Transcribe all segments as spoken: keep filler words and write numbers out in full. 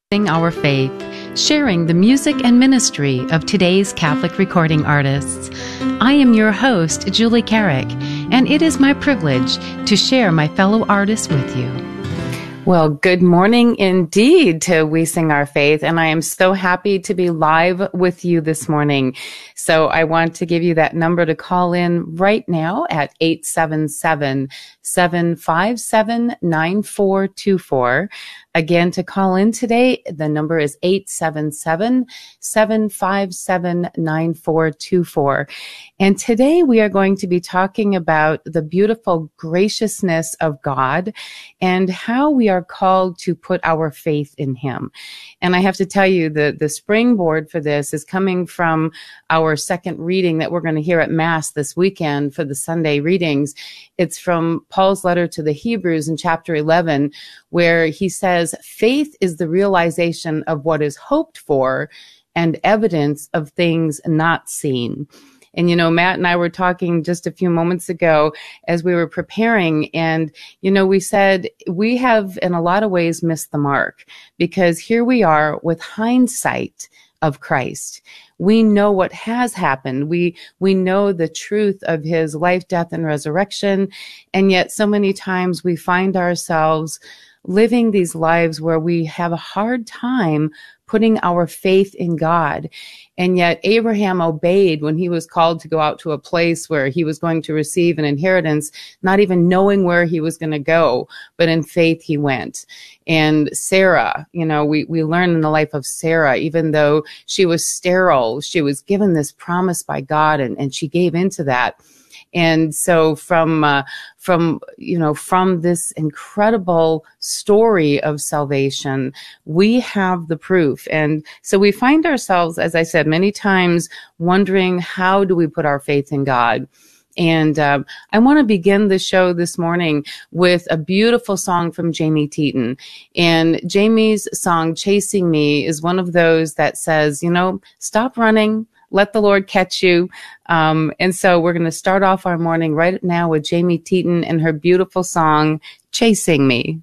Our faith, sharing the music and ministry of today's Catholic recording artists. I am your host, Julie Carrick, and it is my privilege to share my fellow artists with you. Well, good morning indeed to We Sing Our Faith, and I am so happy to be live with you this morning. So I want to give you that number to call in right now at eight seven seven, seven five seven, nine four two four. Again, to call in today, the number is eight seven seven, seven five seven, nine four two four. And today we are going to be talking about the beautiful graciousness of God and how we are called to put our faith in Him. And I have to tell you, the, the springboard for this is coming from our second reading that we're going to hear at Mass this weekend for the Sunday readings. It's from Paul's letter to the Hebrews in chapter eleven, where he says, faith is the realization of what is hoped for and evidence of things not seen. And, you know, Matt and I were talking just a few moments ago as we were preparing, and, you know, we said we have in a lot of ways missed the mark, because here we are with hindsight of Christ. We know what has happened. We, we know the truth of His life, death, and resurrection. And yet so many times we find ourselves living these lives where we have a hard time putting our faith in God. And yet Abraham obeyed when he was called to go out to a place where he was going to receive an inheritance, not even knowing where he was going to go, but in faith he went. And Sarah, you know, we, we learn in the life of Sarah, even though she was sterile, she was given this promise by God, and, and she gave into that. And so from, uh, from, you know, from this incredible story of salvation, we have the proof. And so we find ourselves, as I said, many times wondering, how do we put our faith in God? And um, I want to begin the show this morning with a beautiful song from Jamie Teton. And Jamie's song, Chasing Me, is one of those that says, you know, stop running. Let the Lord catch you. Um, and so we're going to start off our morning right now with Jamie Teton and her beautiful song, Chasing Me.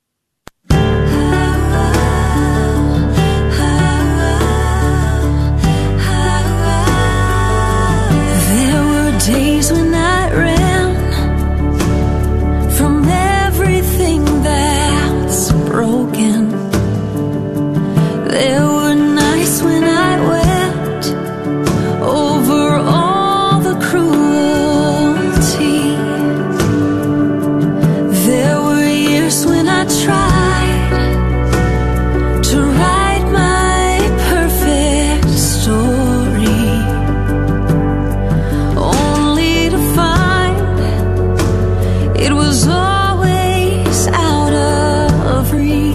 There were days when I ran from everything that's broken. There were nights when I went over all the cruelty. There were years when I tried to write my perfect story, only to find it was always out of reach.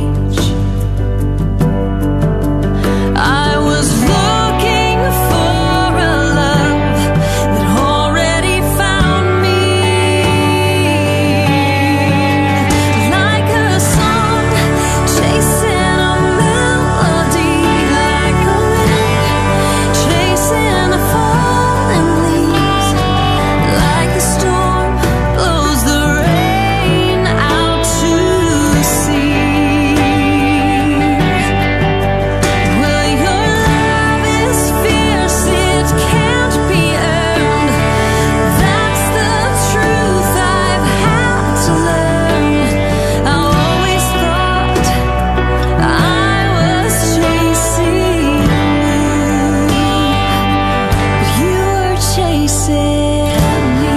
I was looking for a love that already found me, like a song chasing a melody, like a wind chasing the falling leaves, like a storm blows the rain out to sea. Well, your love is fierce, it can't be earned. That's the truth I've had to learn. I always thought I was chasing you, but you were chasing me.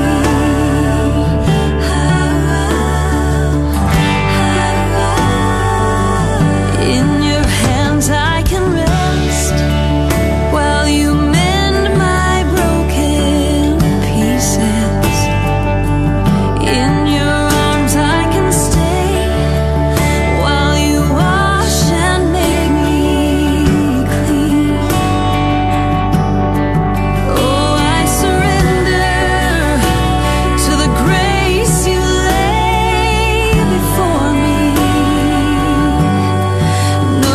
In your hands I can rest while you mend my broken pieces. In your arms I can stay while you wash and make me clean. Oh, I surrender to the grace you lay before me.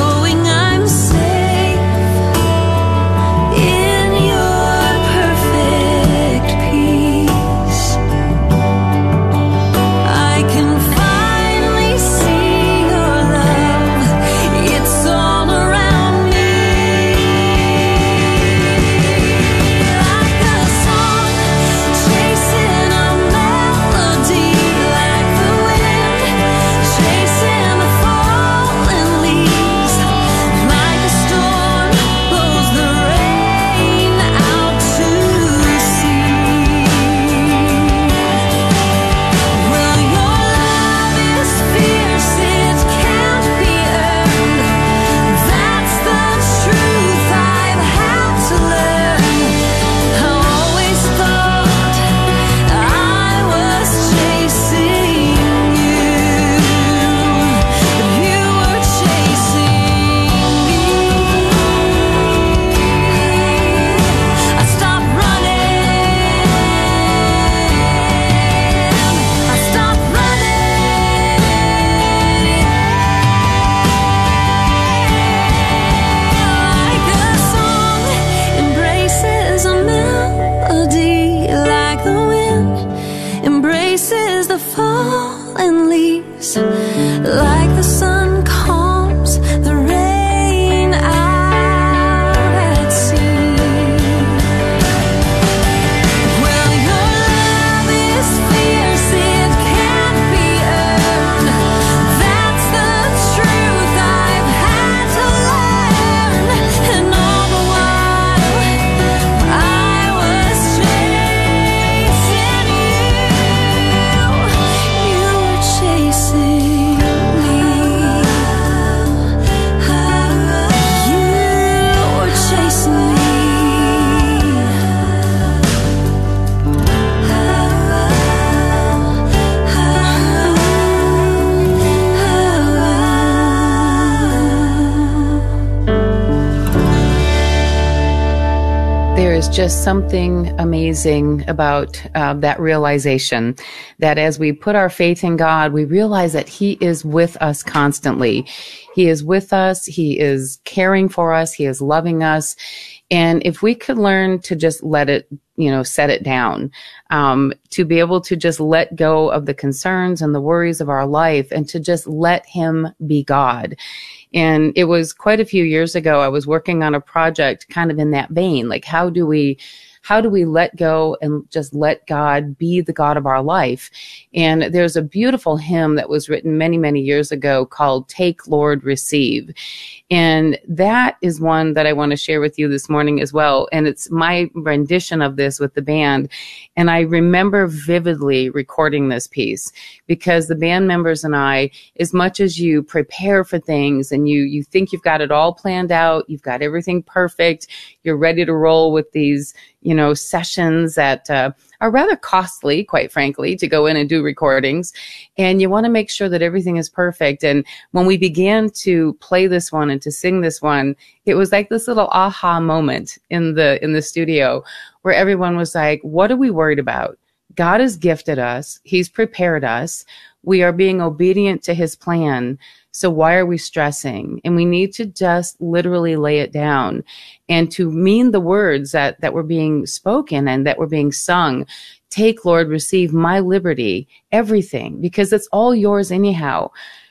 is just something amazing about uh, that realization that as we put our faith in God, we realize that He is with us constantly. He is with us. He is caring for us. He is loving us. And if we could learn to just let it, you know, set it down, um, to be able to just let go of the concerns and the worries of our life and to just let Him be God. And it was quite a few years ago, I was working on a project kind of in that vein. Like, how do we, how do we let go and just let God be the God of our life? And there's a beautiful hymn that was written many, many years ago called Take, Lord, Receive. And that is one that I want to share with you this morning as well. And it's my rendition of this with the band. And I remember vividly recording this piece because the band members and I, as much as you prepare for things and you, you think you've got it all planned out, you've got everything perfect, you're ready to roll with these, you know, sessions that uh, are rather costly, quite frankly, to go in and do recordings. And you want to make sure that everything is perfect. And when we began to play this one and to sing this one, it was like this little aha moment in the in the studio where everyone was like, what are we worried about? God has gifted us. He's prepared us. We are being obedient to His plan. So why are we stressing? And we need to just literally lay it down and to mean the words that, that were being spoken and that were being sung. Take, Lord, receive my liberty, everything, because it's all yours anyhow.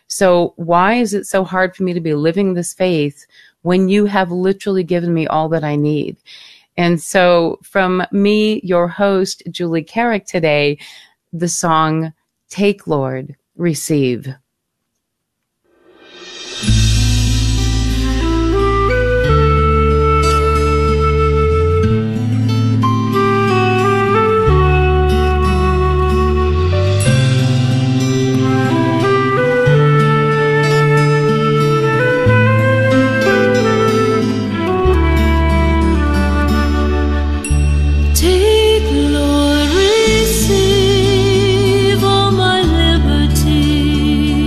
So why is it so hard for me to be living this faith when you have literally given me all that I need? And so from me, your host, Julie Carrick, today, the song, Take, Lord, Receive. Lord, receive all my liberty.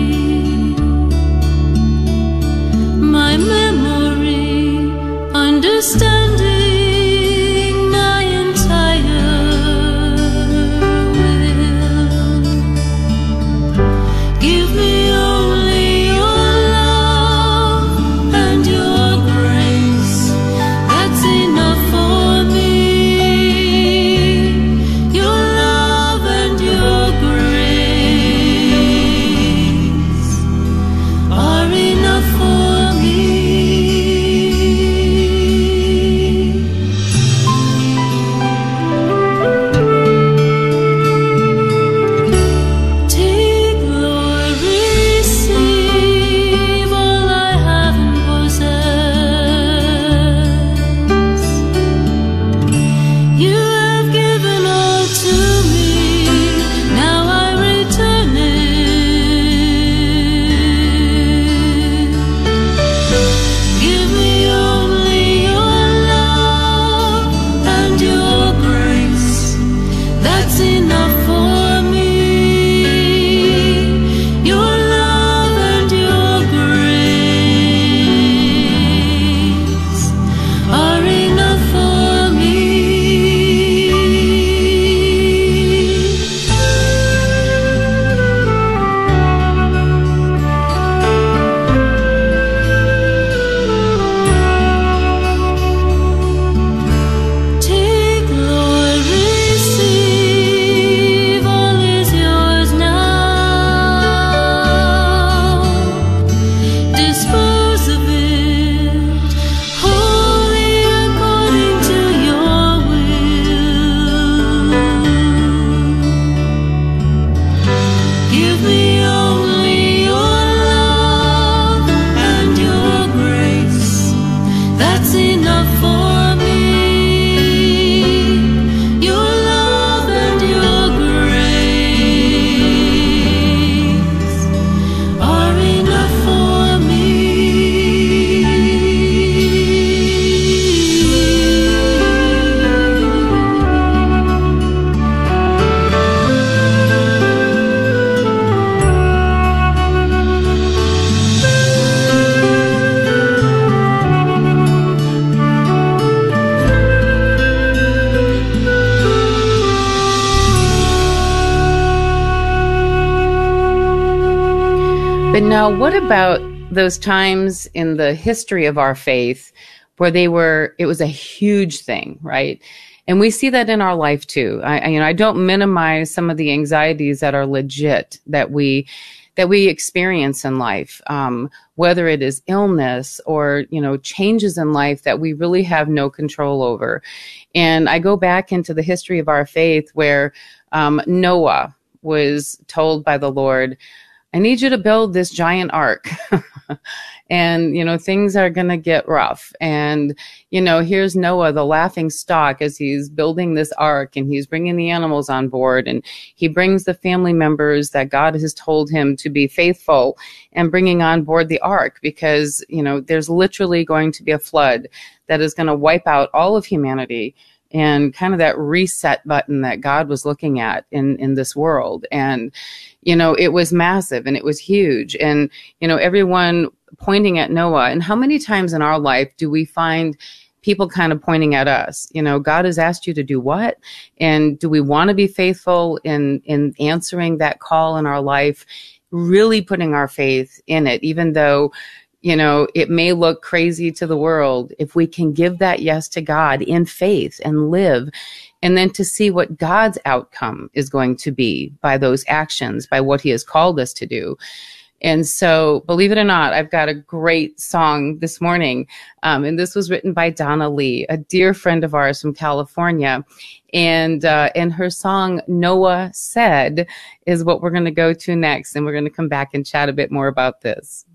Now, what about those times in the history of our faith where they were, it was a huge thing, right? And we see that in our life too. I, I, you know, I don't minimize some of the anxieties that are legit that we, that we experience in life, um, whether it is illness or, you know, changes in life that we really have no control over. And I go back into the history of our faith where, um, Noah was told by the Lord, I need you to build this giant ark. And, you know, things are going to get rough. And, you know, here's Noah, the laughing stock, as he's building this ark and he's bringing the animals on board. And he brings the family members that God has told him to be faithful and bringing on board the ark because, you know, there's literally going to be a flood that is going to wipe out all of humanity. And kind of that reset button that God was looking at in, in this world. And, you know, it was massive and it was huge. And, you know, everyone pointing at Noah. And how many times in our life do we find people kind of pointing at us? You know, God has asked you to do what? And do we want to be faithful in, in answering that call in our life, really putting our faith in it, even though, you know, it may look crazy to the world. If we can give that yes to God in faith and live, and then to see what God's outcome is going to be by those actions, by what he has called us to do. And so, believe it or not, I've got a great song this morning. Um, and this was written by Donna Lee, a dear friend of ours from California. And, uh, and her song, Noah Said, is what we're going to go to next. And we're going to come back and chat a bit more about this.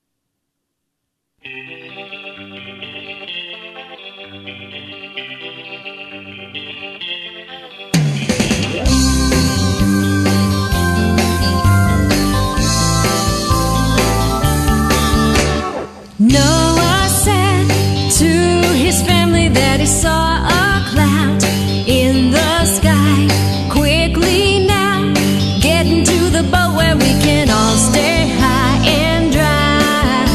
Noah said to his family that he saw a cloud in the sky. Quickly now, get into the boat where we can all stay high and dry.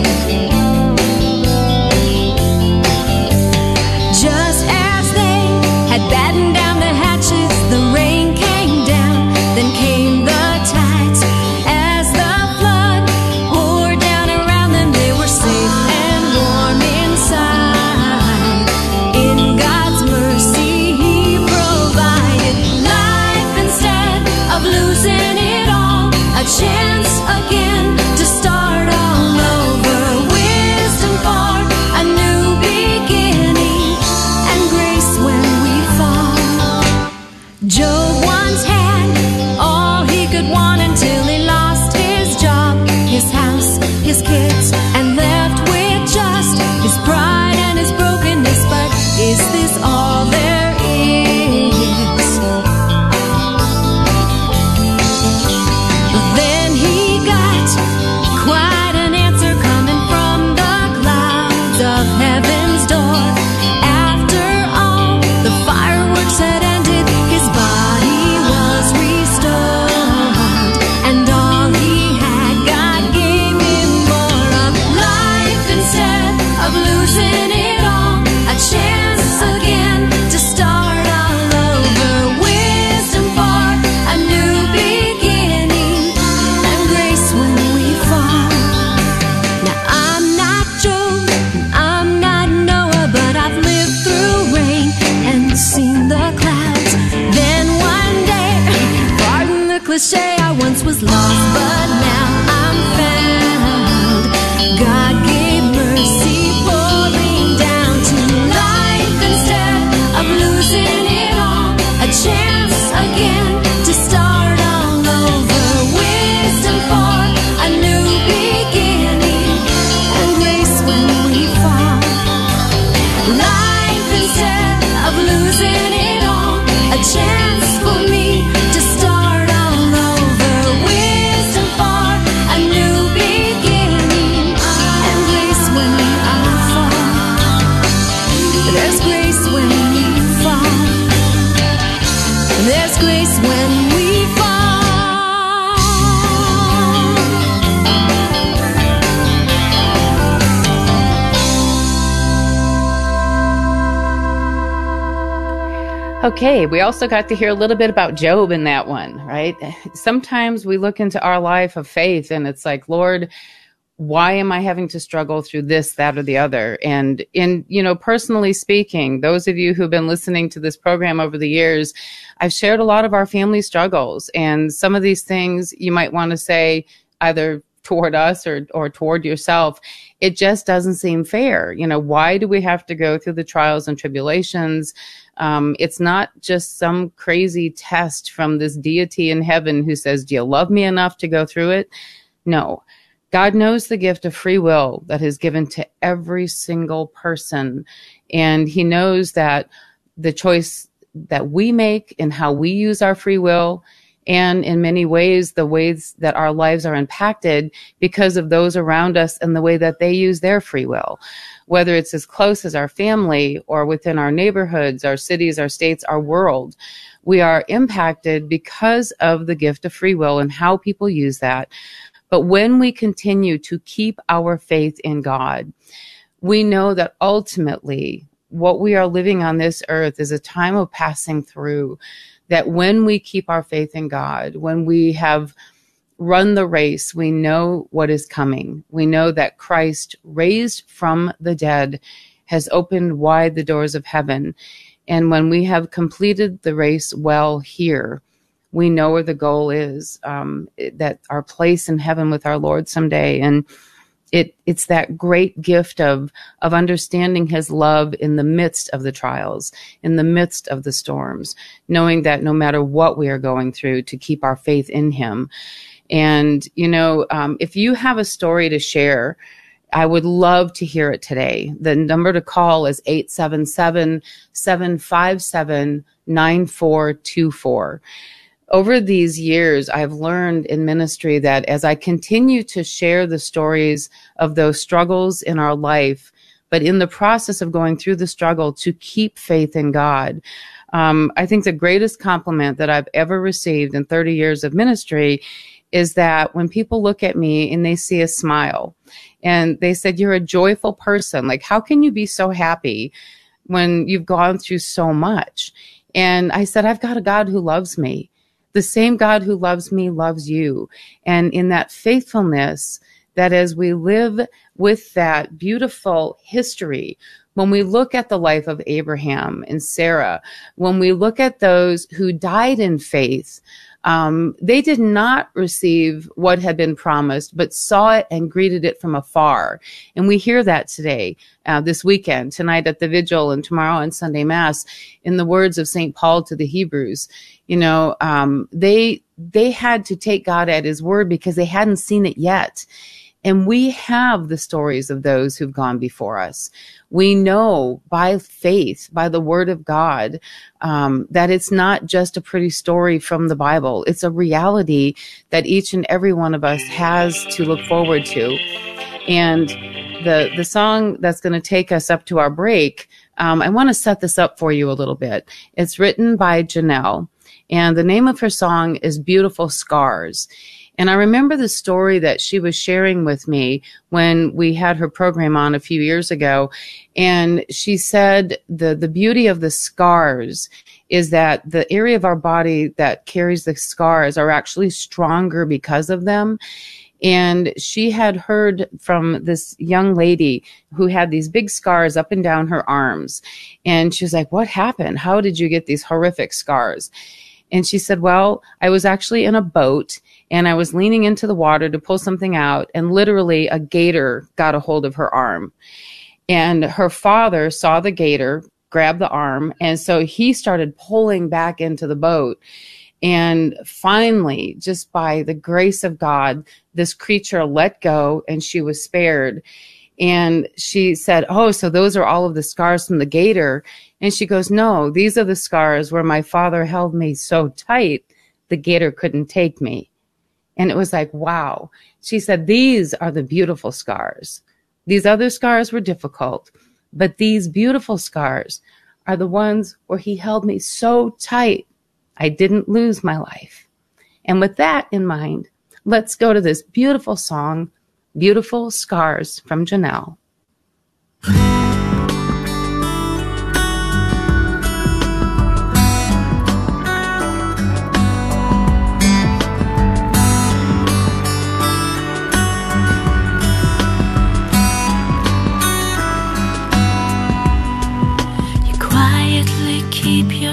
Just as they had battened down the hatches, the rain came down, then came the tides. As the flood poured down around them, they were safe and warm inside. In God's mercy, he provided life instead of losing it all. A chance again to start all over. Wisdom for a new beginning and grace when we fall. Job once had all he could want until he lost his job, his house, his kids, and left with just his pride and his brokenness. But is this all there is? Then he got quite an answer coming from the clouds of heaven's door. After all the fireworks had ended, his body was restored, and all he had, God gave him more of life instead of losing it all. A chance again to start all over. Wisdom for a new beginning and grace when we fall. Now I'm not Job, and I'm not Noah, but I've lived through rain and seen the clouds. Then one day, pardon the cliche, I once was lost, but now I'm found. God gave mercy pouring down to life instead of losing it all. A chance again to start all over. Wisdom for a new beginning and grace when we fall. Life instead of losing it all. A chance for me to start all over. Wisdom for Okay, we also got to hear a little bit about Job in that one, right? Sometimes we look into our life of faith and it's like, Lord, why am I having to struggle through this, that, or the other? And in, you know, personally speaking, those of you who've been listening to this program over the years, I've shared a lot of our family struggles. And some of these things you might want to say either toward us or, or toward yourself. It just doesn't seem fair. You know, why do we have to go through the trials and tribulations? Um, it's not just some crazy test from this deity in heaven who says, do you love me enough to go through it? No. God knows the gift of free will that is given to every single person. And he knows that the choice that we make in how we use our free will, and in many ways, the ways that our lives are impacted because of those around us and the way that they use their free will, whether it's as close as our family or within our neighborhoods, our cities, our states, our world. We are impacted because of the gift of free will and how people use that. But when we continue to keep our faith in God, we know that ultimately what we are living on this earth is a time of passing through. That when we keep our faith in God, when we have run the race, we know what is coming. We know that Christ, raised from the dead, has opened wide the doors of heaven. And when we have completed the race well here, we know where the goal is, um, that our place in heaven with our Lord someday. And It, it's that great gift of, of understanding his love in the midst of the trials, in the midst of the storms, knowing that no matter what we are going through, to keep our faith in him. And, you know, um, if you have a story to share, I would love to hear it today. The number to call is eight seven seven, seven five seven, nine four two four. Over these years, I've learned in ministry that as I continue to share the stories of those struggles in our life, but in the process of going through the struggle, to keep faith in God, um, I think the greatest compliment that I've ever received in thirty years of ministry is that when people look at me and they see a smile and they said, you're a joyful person. Like, how can you be so happy when you've gone through so much? And I said, I've got a God who loves me. The same God who loves me loves you. And in that faithfulness, that as we live with that beautiful history, when we look at the life of Abraham and Sarah, when we look at those who died in faith, um, they did not receive what had been promised, but saw it and greeted it from afar. And we hear that today, uh, this weekend, tonight at the vigil and tomorrow on Sunday Mass, in the words of Saint Paul to the Hebrews. You know, um, they, they had to take God at his word because they hadn't seen it yet. And we have the stories of those who've gone before us. We know by faith, by the word of God, um, that it's not just a pretty story from the Bible. It's a reality that each and every one of us has to look forward to. And the, the song that's going to take us up to our break, um, I want to set this up for you a little bit. It's written by Janelle, and the name of her song is Beautiful Scars. And I remember the story that she was sharing with me when we had her program on a few years ago. And she said the, the beauty of the scars is that the area of our body that carries the scars are actually stronger because of them. And she had heard from this young lady who had these big scars up and down her arms. And she was like, what happened? How did you get these horrific scars? And she said, well, I was actually in a boat and I was leaning into the water to pull something out, and literally a gator got a hold of her arm. And her father saw the gator, grabbed the arm, and so he started pulling back into the boat. And finally, just by the grace of God, this creature let go and she was spared. And she said, oh, so those are all of the scars from the gator. And she goes, no, these are the scars where my father held me so tight, the gator couldn't take me. And it was like, wow. She said, these are the beautiful scars. These other scars were difficult, but these beautiful scars are the ones where he held me so tight, I didn't lose my life. And with that in mind, let's go to this beautiful song, Beautiful Scars from Janelle.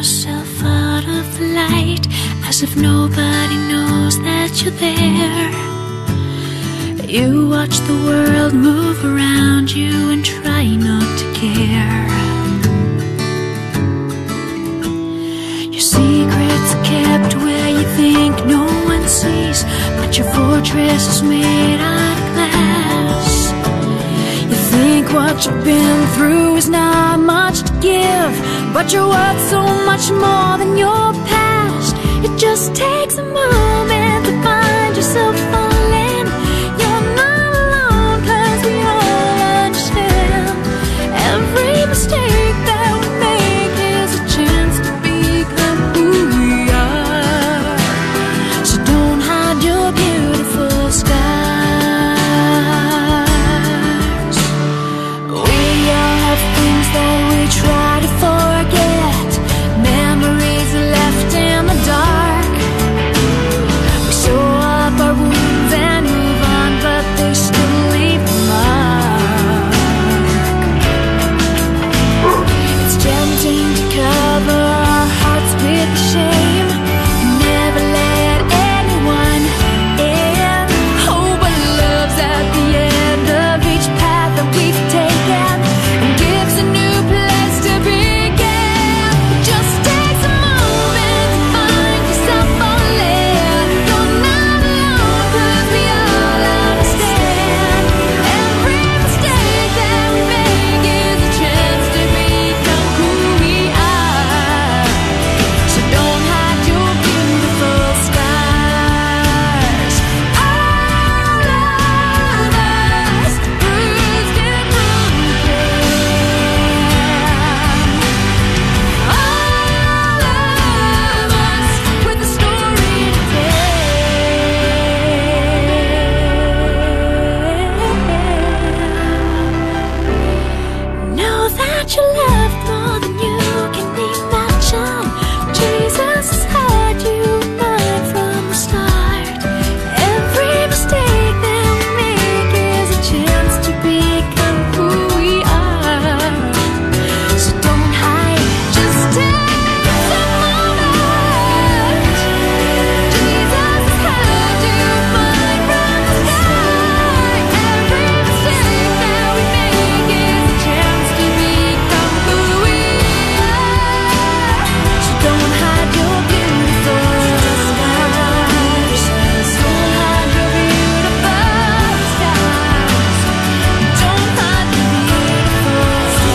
yourself out of the light, as if nobody knows that you're there. You watch the world move around you and try not to care. Your secrets are kept where you think no one sees, but your fortress is made out of glass. You think what you've been through is not much to give, but you're worth so much more than your past. It just takes a moment to find yourself falling. You're not alone, 'cause we all understand. Every mistake that we make is a chance to become who we are. So don't hide your beautiful scars. We all have things that we try to forget, memories left in the dark. We sew up our wounds and move on, but they still leave a mark. It's tempting to cover our hearts with shame, never let anyone in. Oh, but love's at the end of each path that we've taken, and gives a new place to begin. It just takes a moment to find yourself falling. You're not alone, 'cause we all understand. Every mistake that we make is a chance to become who we are. So don't hide your beautiful scars. All of us bruised and broken. All of us with a story to tell. Know that you're loved more than you can imagine. Jesus has had you in mind from the start. Every mistake that we make is a chance to become who we are. So don't hide, just take a moment. Jesus has had you in mind from the start. Every mistake that we make is a chance to become who we are. So don't hide your beautiful scars. Don't hide your beautiful scars. Don't hide your beautiful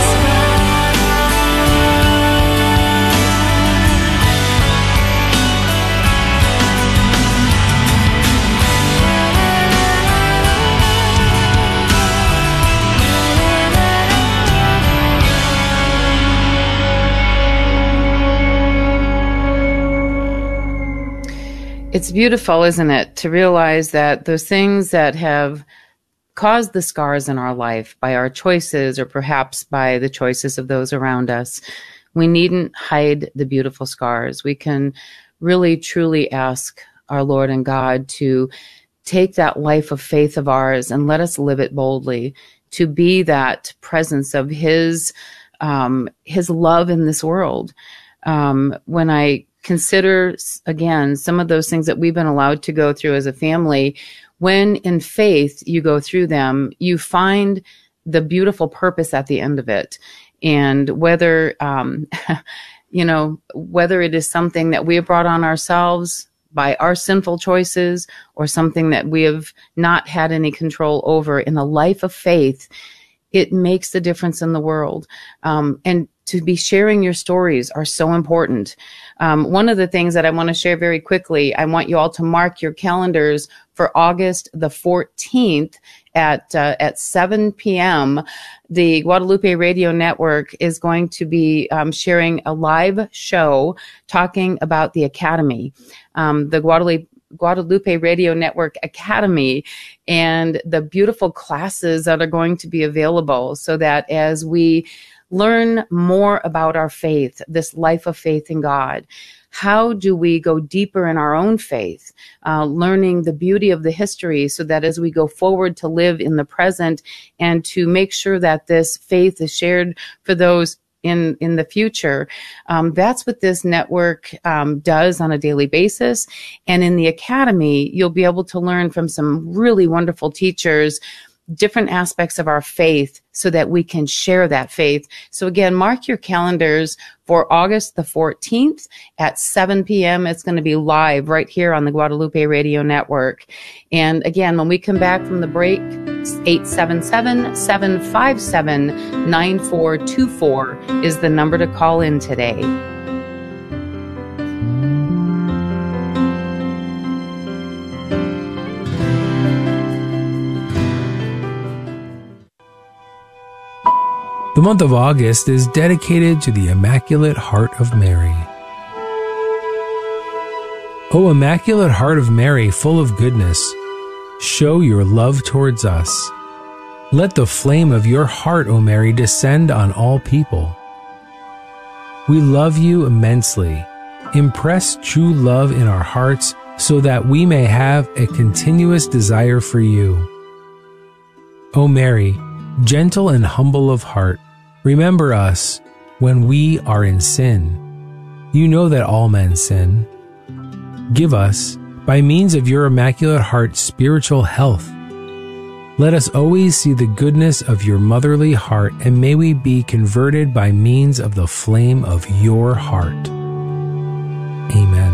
It's beautiful, isn't it, to realize that those things that have caused the scars in our life by our choices, or perhaps by the choices of those around us, we needn't hide the beautiful scars. We can really, truly ask our Lord and God to take that life of faith of ours and let us live it boldly, to be that presence of His, um, His love in this world. Um, when I consider, again, some of those things that we've been allowed to go through as a family, when in faith you go through them, you find the beautiful purpose at the end of it. And whether, um, you know, whether it is something that we have brought on ourselves by our sinful choices, or something that we have not had any control over, in a life of faith, it makes the difference in the world. Um, and to be sharing your stories are so important. Um, one of the things that I want to share very quickly, I want you all to mark your calendars for August the fourteenth at uh, at seven p.m. The Guadalupe Radio Network is going to be um, sharing a live show talking about the Academy, um, the Guadalupe Guadalupe Radio Network Academy, and the beautiful classes that are going to be available, so that as we learn more about our faith, this life of faith in God, how do we go deeper in our own faith, uh, learning the beauty of the history, so that as we go forward to live in the present and to make sure that this faith is shared for those in, in the future. Um, that's what this network um, does on a daily basis. And in the Academy, you'll be able to learn from some really wonderful teachers different aspects of our faith so that we can share that faith. So again, mark your calendars for August the fourteenth at seven p.m. It's going to be live right here on the Guadalupe Radio Network. And again, when we come back from the break, eight seven seven, seven five seven, nine four two four is the number to call in today. The month of August is dedicated to the Immaculate Heart of Mary. O Immaculate Heart of Mary, full of goodness, show your love towards us. Let the flame of your heart, O Mary, descend on all people. We love you immensely. Impress true love in our hearts so that we may have a continuous desire for you. O Mary, gentle and humble of heart, remember us when we are in sin. You know that all men sin. Give us, by means of your Immaculate Heart, spiritual health. Let us always see the goodness of your motherly heart, and may we be converted by means of the flame of your heart. Amen.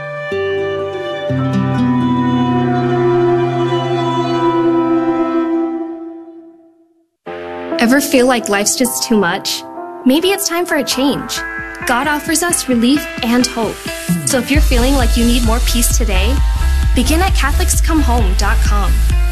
Ever feel like life's just too much? Maybe it's time for a change. God offers us relief and hope. So if you're feeling like you need more peace today, begin at Catholics Come Home dot com.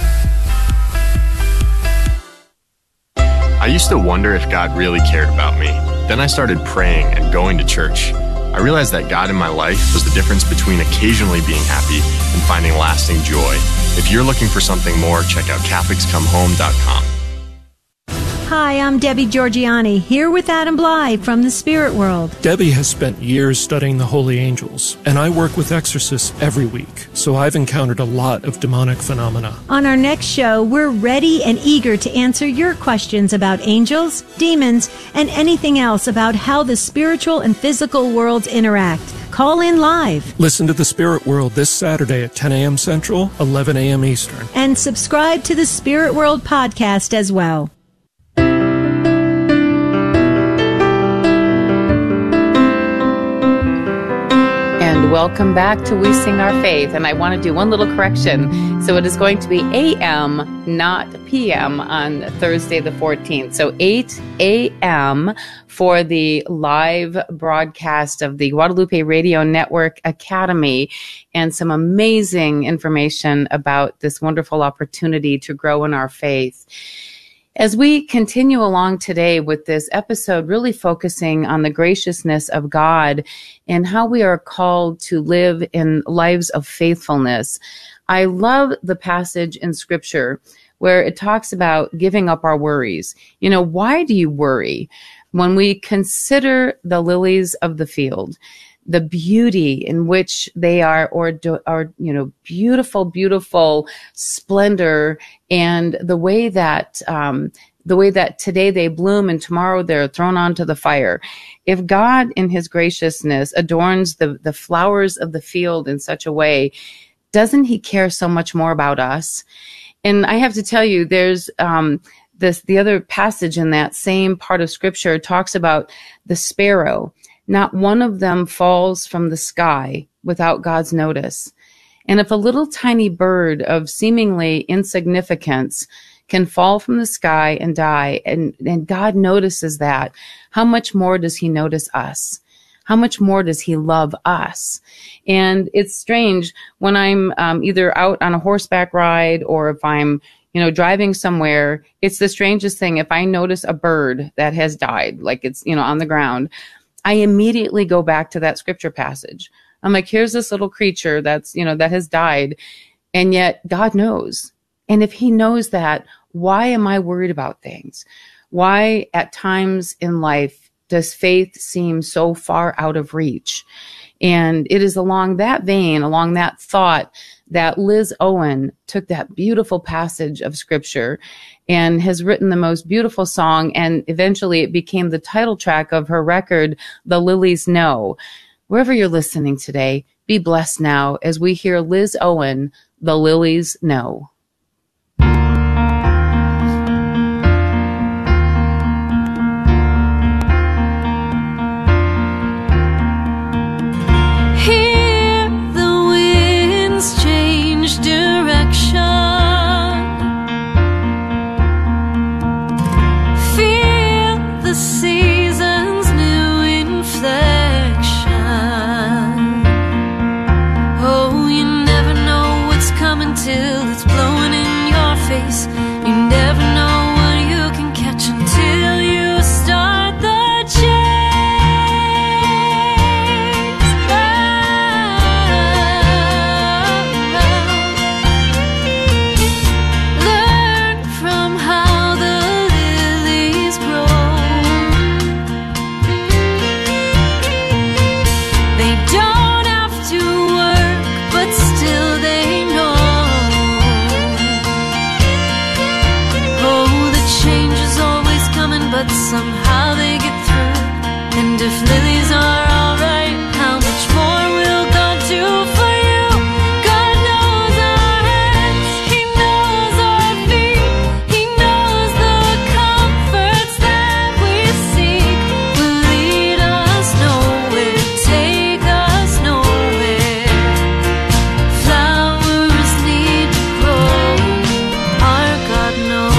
I used to wonder if God really cared about me. Then I started praying and going to church. I realized that God in my life was the difference between occasionally being happy and finding lasting joy. If you're looking for something more, check out Catholics Come Home dot com. Hi, I'm Debbie Georgiani, here with Adam Bly from the Spirit World. Debbie has spent years studying the holy angels, and I work with exorcists every week, so I've encountered a lot of demonic phenomena. On our next show, we're ready and eager to answer your questions about angels, demons, and anything else about how the spiritual and physical worlds interact. Call in live. Listen to the Spirit World this Saturday at ten a.m. Central, eleven a.m. Eastern. And subscribe to the Spirit World podcast as well. Welcome back to We Sing Our Faith, and I want to do one little correction. So it is going to be A M, not P M, on Thursday the fourteenth. So eight a.m. for the live broadcast of the Guadalupe Radio Network Academy, and some amazing information about this wonderful opportunity to grow in our faith. As we continue along today with this episode, really focusing on the graciousness of God and how we are called to live in lives of faithfulness, I love the passage in Scripture where it talks about giving up our worries. You know, why do you worry? When we consider the lilies of the field, the beauty in which they are, or, or, you know, beautiful, beautiful splendor, and the way that, um, the way that today they bloom and tomorrow they're thrown onto the fire. If God in his graciousness adorns the, the flowers of the field in such a way, doesn't he care so much more about us? And I have to tell you, there's, um, this, the other passage in that same part of Scripture talks about the sparrow. Not one of them falls from the sky without God's notice. And if a little tiny bird of seemingly insignificance can fall from the sky and die, and, and God notices that, how much more does he notice us? How much more does he love us? And it's strange when I'm um, either out on a horseback ride, or if I'm, you know, driving somewhere, it's the strangest thing. If I notice a bird that has died, like it's, you know, on the ground, I immediately go back to that Scripture passage. I'm like, here's this little creature that's, you know, that has died. And yet God knows. And if he knows that, why am I worried about things? Why at times in life does faith seem so far out of reach? And it is along that vein, along that thought, that Liz Owen took that beautiful passage of Scripture and has written the most beautiful song. And eventually it became the title track of her record, The Lilies Know. Wherever you're listening today, be blessed now as we hear Liz Owen, The Lilies Know. Somehow they get through. And if lilies are alright, how much more will God do for you? God knows our hands, He knows our feet, He knows the comforts that we seek. Will lead us nowhere, take us nowhere. Flowers need to grow, our God knows.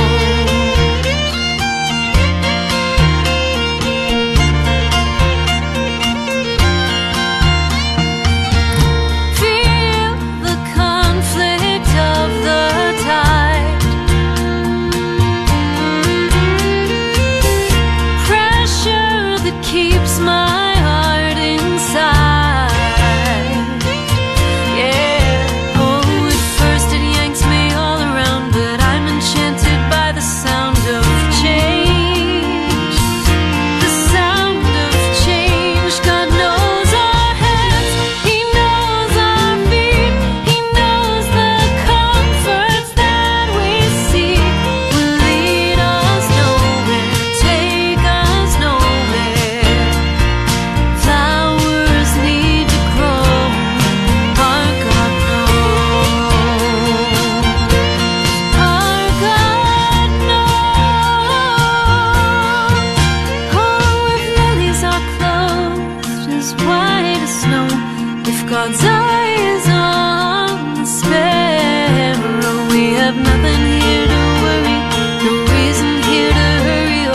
God's eye is on the sparrow. We have nothing here to worry, no reason here to hurry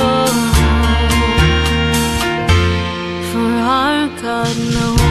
on, for our God knows.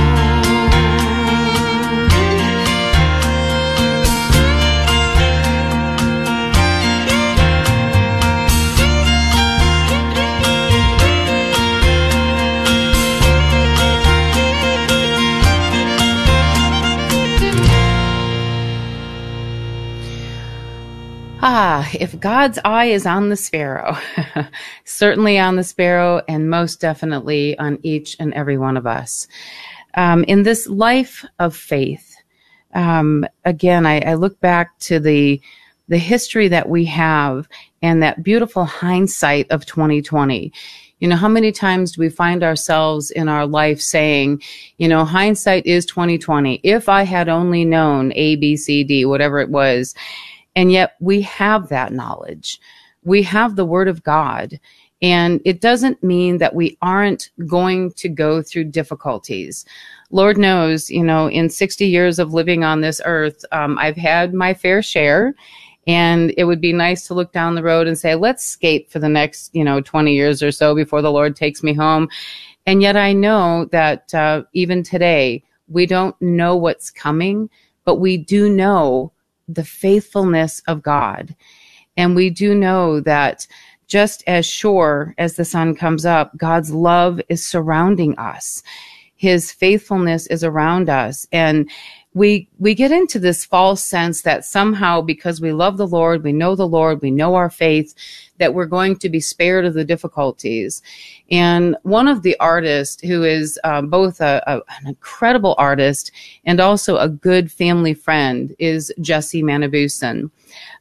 Ah, if God's eye is on the sparrow, certainly on the sparrow, and most definitely on each and every one of us. Um, in this life of faith, um, again, I, I look back to the the history that we have and that beautiful hindsight of twenty twenty. You know, how many times do we find ourselves in our life saying, you know, hindsight is twenty twenty. If I had only known A, B, C, D, whatever it was. And yet we have that knowledge. We have the Word of God. And it doesn't mean that we aren't going to go through difficulties. Lord knows, you know, in sixty years of living on this earth, um, I've had my fair share. And it would be nice to look down the road and say, let's skate for the next, you know, twenty years or so before the Lord takes me home. And yet I know that uh, even today, we don't know what's coming, but we do know the faithfulness of God. And we do know that just as sure as the sun comes up, God's love is surrounding us. His faithfulness is around us. And we we get into this false sense that somehow because we love the Lord, we know the Lord, we know our faith, that we're going to be spared of the difficulties. And one of the artists who is uh, both a, a, an incredible artist and also a good family friend is Jesse Manibusan.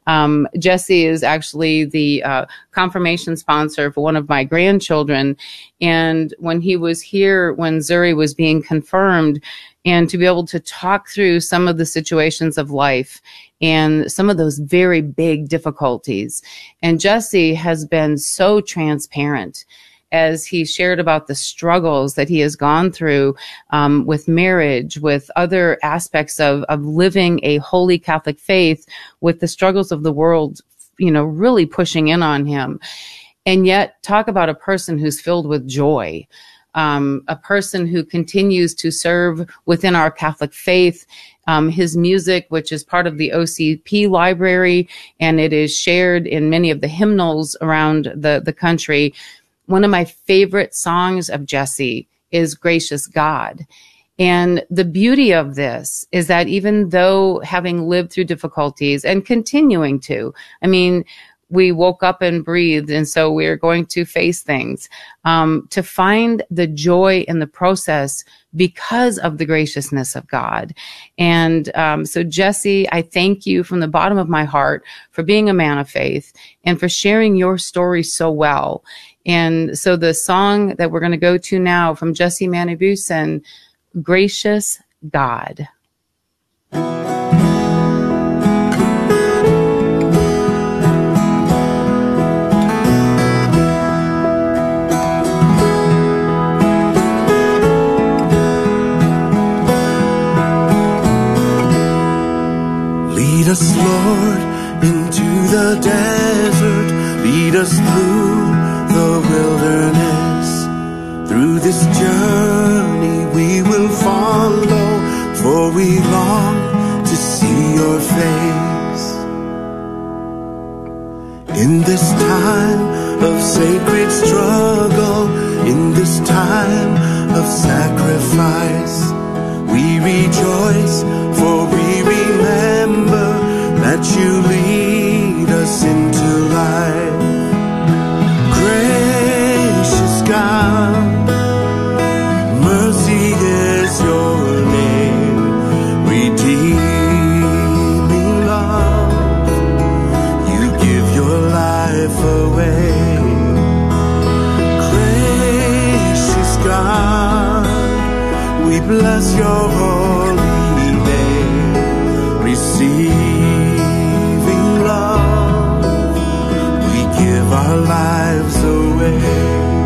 Um, Jesse is actually the uh, confirmation sponsor for one of my grandchildren. And when he was here, when Zuri was being confirmed, and to be able to talk through some of the situations of life and some of those very big difficulties. And Jesse has been so transparent as he shared about the struggles that he has gone through um, with marriage, with other aspects of, of living a holy Catholic faith, with the struggles of the world, you know, really pushing in on him. And yet talk about a person who's filled with joy. Um, a person who continues to serve within our Catholic faith. Um, his music, which is part of the O C P library, and it is shared in many of the hymnals around the, the country. One of my favorite songs of Jesse is Gracious God. And the beauty of this is that even though having lived through difficulties and continuing to, I mean, we woke up and breathed, and so we're going to face things, um, to find the joy in the process because of the graciousness of God. And um, so, Jesse, I thank you from the bottom of my heart for being a man of faith and for sharing your story so well. And so the song that we're going to go to now from Jesse Manibusan, Gracious God. Lead us, Lord, into the desert. Lead us through the wilderness. Through this journey we will follow, for we long to see your face. In this time of sacred struggle, in this time of sacrifice, we rejoice, for we remember that you lead us into life. Gracious God, mercy is your name, redeeming love, you give your life away. Gracious God, we bless your holy name, receiving love, we give our lives away.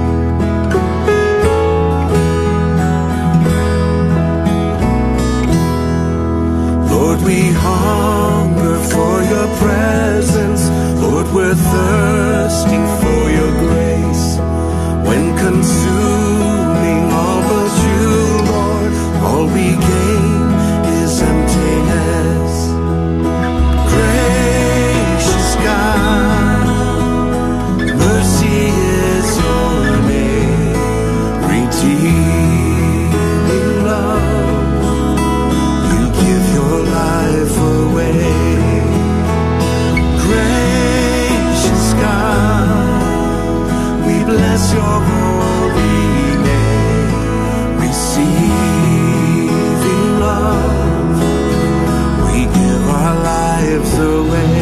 Lord, we hunger for your presence, Lord, we're thirsting for your grace. When consuming all but you, Lord, all we gain is emptiness. Gracious God, mercy is your name, redeeming love, you give your life away. Gracious God, we bless your holy name, receiving love, we give our lives away.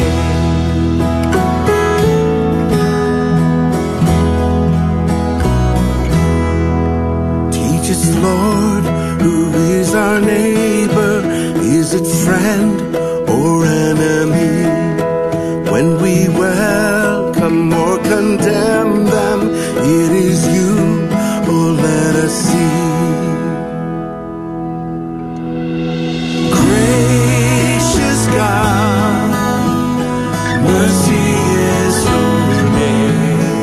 Teach us, Lord, who is our neighbor? Is it friend or enemy? When we welcome or condemn them, it is you who let us see. Gracious God, mercy is your name,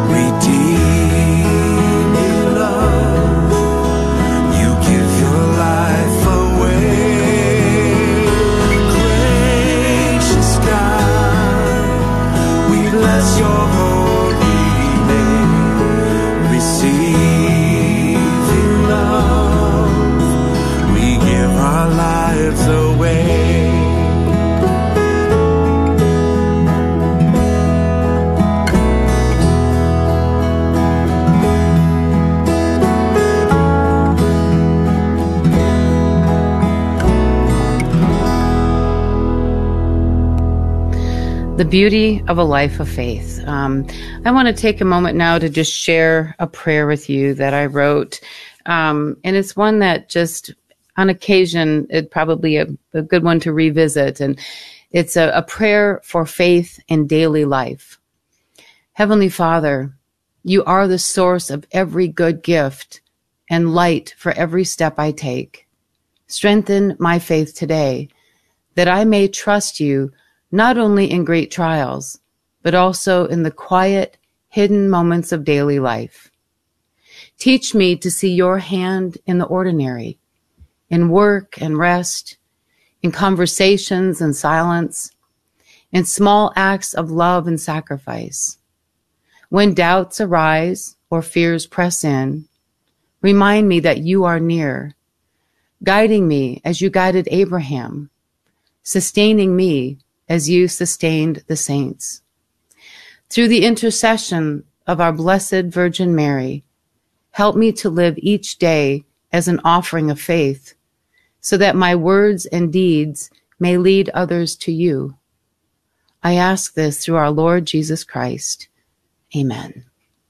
redeeming love, you give your life away. Gracious God, we bless your holy name, receiving love, The beauty of a life of faith. Um, I want to take a moment now to just share a prayer with you that I wrote. Um, and it's one that just on occasion, it's probably a, a good one to revisit. And it's a, a prayer for faith in daily life. Heavenly Father, you are the source of every good gift and light for every step I take. Strengthen my faith today, that I may trust you not only in great trials, but also in the quiet, hidden moments of daily life. Teach me to see your hand in the ordinary, in work and rest, in conversations and silence, in small acts of love and sacrifice. When doubts arise or fears press in, remind me that you are near, guiding me as you guided Abraham, sustaining me as you sustained the saints. Through the intercession of our Blessed Virgin Mary, help me to live each day as an offering of faith, so that my words and deeds may lead others to you. I ask this through our Lord Jesus Christ. Amen.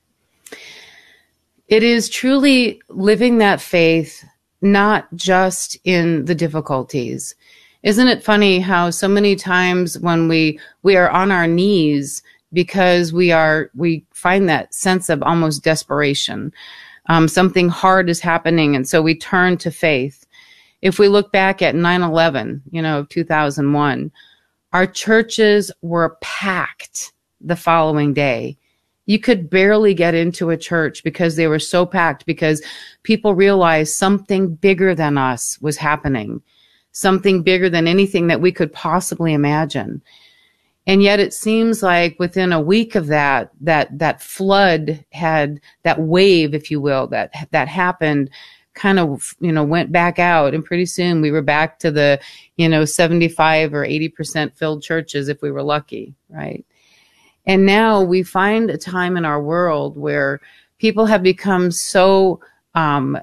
It is truly living that faith, not just in the difficulties. Isn't it funny how so many times when we, we are on our knees because we are, we find that sense of almost desperation. Um, something hard is happening, and so we turn to faith. If we look back at nine eleven, you know, two thousand one, our churches were packed the following day. You could barely get into a church because they were so packed, because people realized something bigger than us was happening, something bigger than anything that we could possibly imagine. And yet it seems like within a week of that, that, that flood had, that wave, if you will, that, that happened, kind of, you know, went back out. And pretty soon we were back to the, you know, seventy-five or eighty percent filled churches if we were lucky, right? And now we find a time in our world where people have become so, um,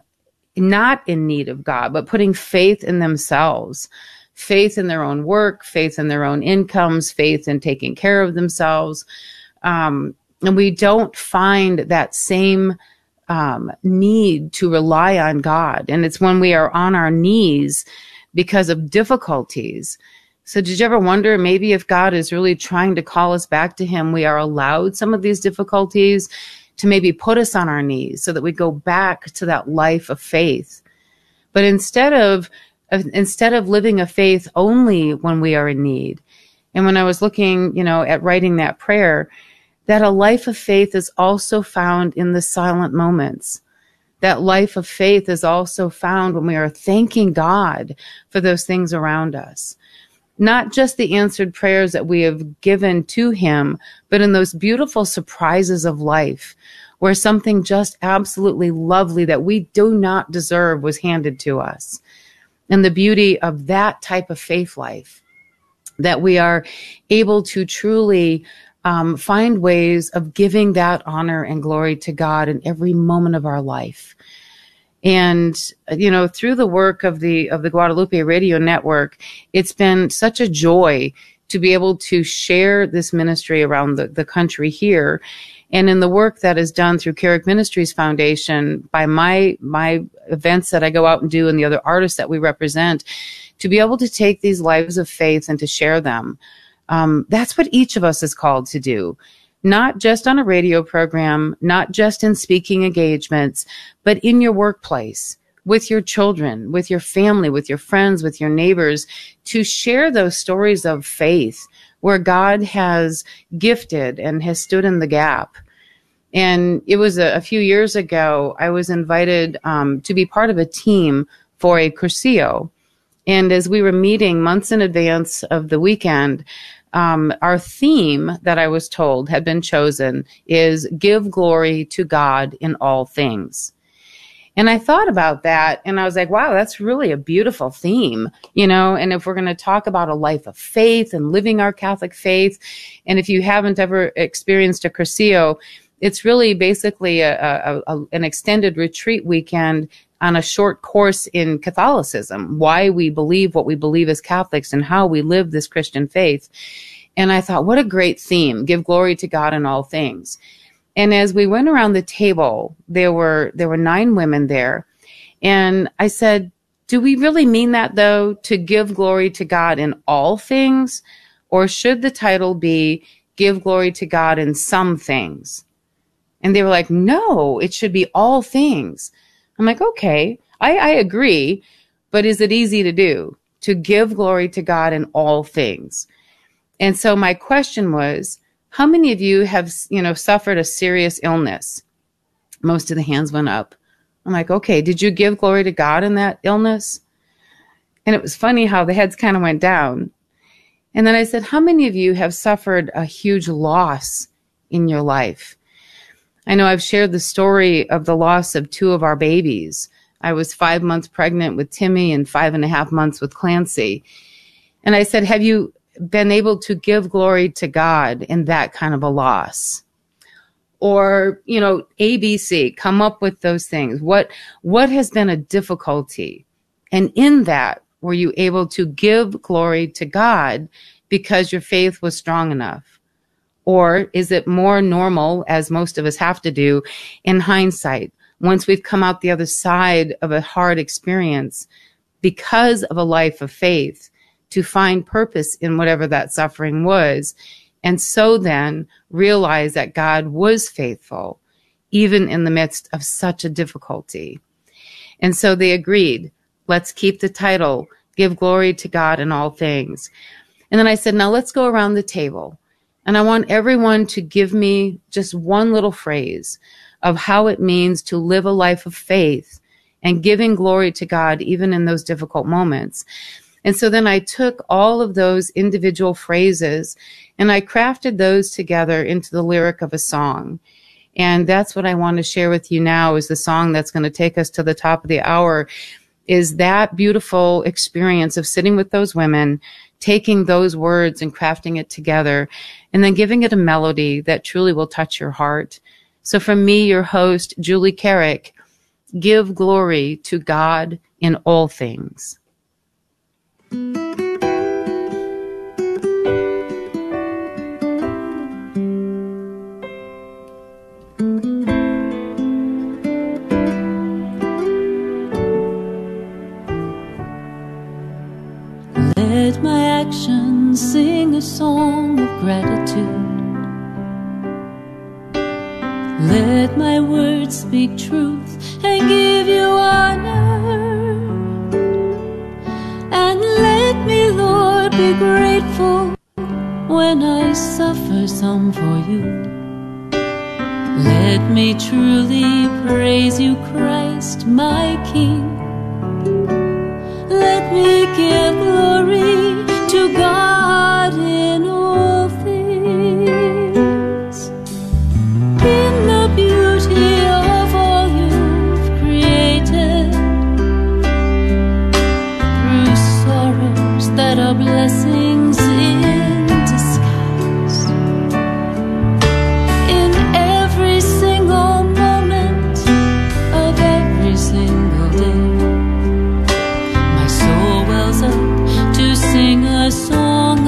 not in need of God, but putting faith in themselves, faith in their own work, faith in their own incomes, faith in taking care of themselves. Um, and we don't find that same um, need to rely on God. And it's when we are on our knees because of difficulties. So did you ever wonder maybe if God is really trying to call us back to him, we are allowed some of these difficulties to maybe put us on our knees so that we go back to that life of faith. But instead of, instead of living a faith only when we are in need, and when I was looking, you know, at writing that prayer, that a life of faith is also found in the silent moments. That life of faith is also found when we are thanking God for those things around us. Not just the answered prayers that we have given to him, but in those beautiful surprises of life where something just absolutely lovely that we do not deserve was handed to us. And the beauty of that type of faith life, that we are able to truly um, find ways of giving that honor and glory to God in every moment of our life. And, you know, through the work of the, of the Guadalupe Radio Network, it's been such a joy to be able to share this ministry around the, the country here. And in the work that is done through Carrick Ministries Foundation, by my, my events that I go out and do and the other artists that we represent, to be able to take these lives of faith and to share them. Um, that's what each of us is called to do. Not just on a radio program, not just in speaking engagements, but in your workplace, with your children, with your family, with your friends, with your neighbors, to share those stories of faith where God has gifted and has stood in the gap. And it was a, a few years ago, I was invited um, to be part of a team for a Cursillo. And as we were meeting months in advance of the weekend, Um, our theme that I was told had been chosen is give glory to God in all things. And I thought about that and I was like, wow, that's really a beautiful theme, you know, and if we're going to talk about a life of faith and living our Catholic faith, and if you haven't ever experienced a Cursillo, it's really basically a, a, a, an extended retreat weekend on a short course in Catholicism, why we believe what we believe as Catholics and how we live this Christian faith. And I thought, what a great theme, give glory to God in all things. And as we went around the table, there were there were nine women there. And I said, do we really mean that, though, to give glory to God in all things? Or should the title be give glory to God in some things? And they were like, no, it should be all things. I'm like, okay, I, I agree. But is it easy to do, to give glory to God in all things? And so my question was, how many of you have, you know, suffered a serious illness? Most of the hands went up. I'm like, okay, did you give glory to God in that illness? And it was funny how the heads kind of went down. And then I said, how many of you have suffered a huge loss in your life? I know I've shared the story of the loss of two of our babies. I was five months pregnant with Timmy and five and a half months with Clancy. And I said, have you been able to give glory to God in that kind of a loss? Or, you know, A B C, come up with those things. What, what has been a difficulty? And in that, were you able to give glory to God because your faith was strong enough? Or is it more normal, as most of us have to do, in hindsight, once we've come out the other side of a hard experience because of a life of faith, to find purpose in whatever that suffering was, and so then realize that God was faithful, even in the midst of such a difficulty? And so they agreed, let's keep the title, Give Glory to God in All Things. And then I said, now let's go around the table. And I want everyone to give me just one little phrase of how it means to live a life of faith and giving glory to God even in those difficult moments. And so then I took all of those individual phrases and I crafted those together into the lyric of a song. And that's what I want to share with you now, is the song that's going to take us to the top of the hour, is that beautiful experience of sitting with those women, taking those words and crafting it together, and then giving it a melody that truly will touch your heart. So from me, your host, Julie Carrick, give glory to God in all things. Let my actions sing a song of gratitude. Let my words speak truth and give you honor. And let me, Lord, be grateful when I suffer some for you. Let me truly praise you, Christ, my King. Let me give glory to God in all things. In the beauty of all you've created, through sorrows that are blessings in disguise. In every single moment of every single day, to sing a song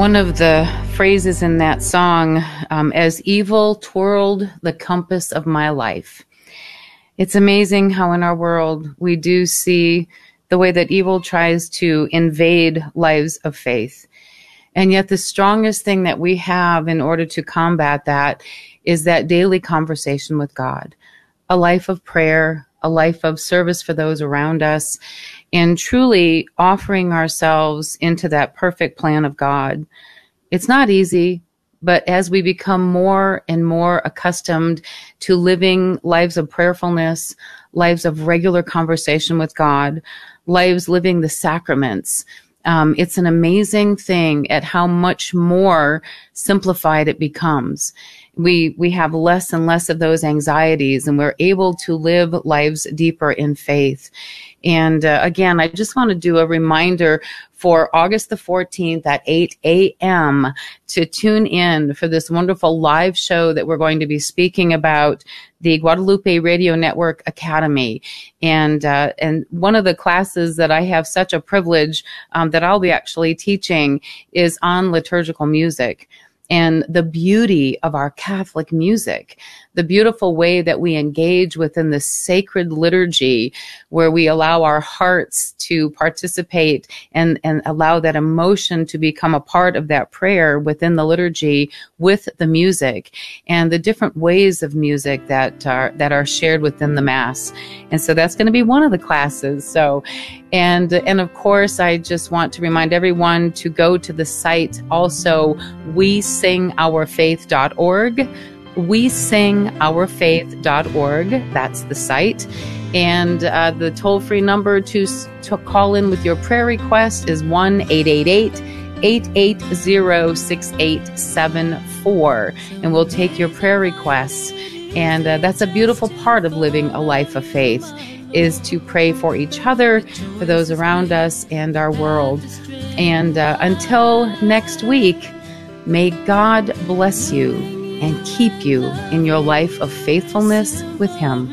One of the phrases in that song, um, as evil twirled the compass of my life. It's amazing how in our world we do see the way that evil tries to invade lives of faith. And yet the strongest thing that we have in order to combat that is that daily conversation with God, a life of prayer, a life of service for those around us, and truly offering ourselves into that perfect plan of God. It's not easy, but as we become more and more accustomed to living lives of prayerfulness, lives of regular conversation with God, lives living the sacraments, um, it's an amazing thing at how much more simplified it becomes. We we have less and less of those anxieties, and we're able to live lives deeper in faith. And uh, again, I just want to do a reminder for August the fourteenth at eight a.m. to tune in for this wonderful live show that we're going to be speaking about the Guadalupe Radio Network Academy. And uh, and one of the classes that I have such a privilege um, that I'll be actually teaching is on liturgical music and the beauty of our Catholic music, the beautiful way that we engage within the sacred liturgy, where we allow our hearts to participate and, and allow that emotion to become a part of that prayer within the liturgy with the music, and the different ways of music that are, that are shared within the Mass. And so that's going to be one of the classes. So, and, and of course, I just want to remind everyone to go to the site also, we sing our faith dot org. we sing our faith dot org. That's the site. And uh, the toll-free number to, to call in with your prayer request is one eight eight eight, eight eight zero, six eight seven four. And we'll take your prayer requests. And uh, that's a beautiful part of living a life of faith, is to pray for each other, for those around us and our world. And uh, until next week, may God bless you and keep you in your life of faithfulness with Him.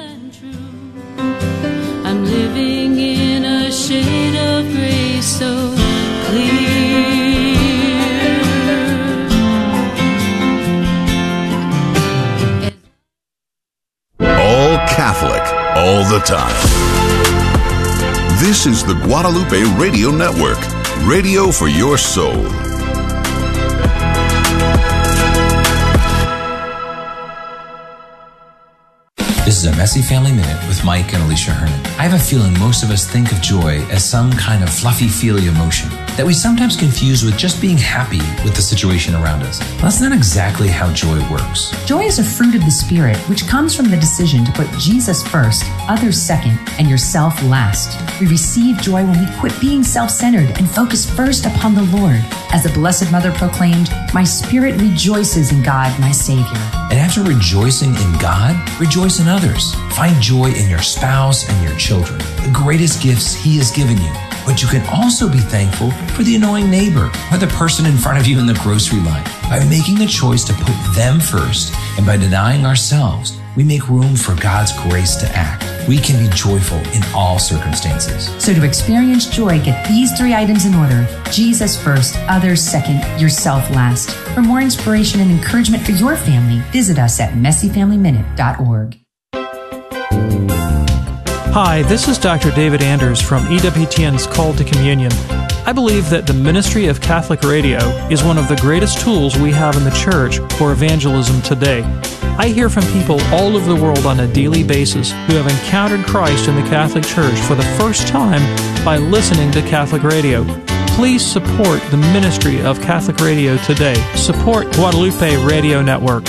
I'm living in a shade of gray so clear. All Catholic, all the time. This is the Guadalupe Radio Network, radio for your soul. This is a Messy Family Minute with Mike and Alicia Hernon. I have a feeling most of us think of joy as some kind of fluffy-feely emotion that we sometimes confuse with just being happy with the situation around us. Well, that's not exactly how joy works. Joy is a fruit of the Spirit, which comes from the decision to put Jesus first, others second, and yourself last. We receive joy when we quit being self-centered and focus first upon the Lord. As the Blessed Mother proclaimed, "My spirit rejoices in God, my Savior." And after rejoicing in God, rejoice in others. Find joy in your spouse and your children, the greatest gifts He has given you. But you can also be thankful for the annoying neighbor or the person in front of you in the grocery line. By making the choice to put them first and by denying ourselves, we make room for God's grace to act. We can be joyful in all circumstances. So to experience joy, get these three items in order. Jesus first, others second, yourself last. For more inspiration and encouragement for your family, visit us at messy family minute dot org. Hi, this is Doctor David Anders from E W T N's Call to Communion. I believe that the ministry of Catholic Radio is one of the greatest tools we have in the Church for evangelism today. I hear from people all over the world on a daily basis who have encountered Christ in the Catholic Church for the first time by listening to Catholic Radio. Please support the ministry of Catholic Radio today. Support Guadalupe Radio Network.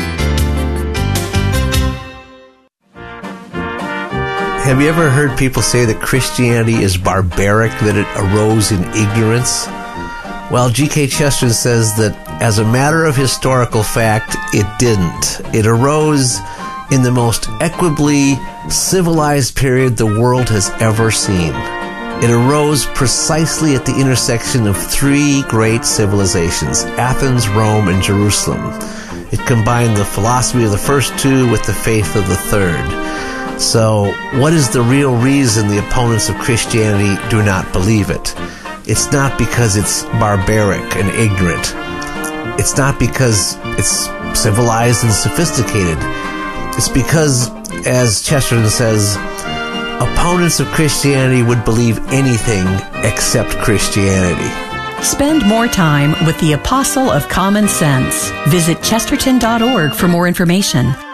Have you ever heard people say that Christianity is barbaric, that it arose in ignorance? Well, G K Chesterton says that as a matter of historical fact, it didn't. It arose in the most equably civilized period the world has ever seen. It arose precisely at the intersection of three great civilizations, Athens, Rome, and Jerusalem. It combined the philosophy of the first two with the faith of the third. So, what is the real reason the opponents of Christianity do not believe it? it's not because it's barbaric and ignorant. It's not because it's civilized and sophisticated. It's because, as Chesterton says, opponents of Christianity would believe anything except Christianity. Spend more time with the Apostle of Common Sense. Visit chesterton dot org for more information.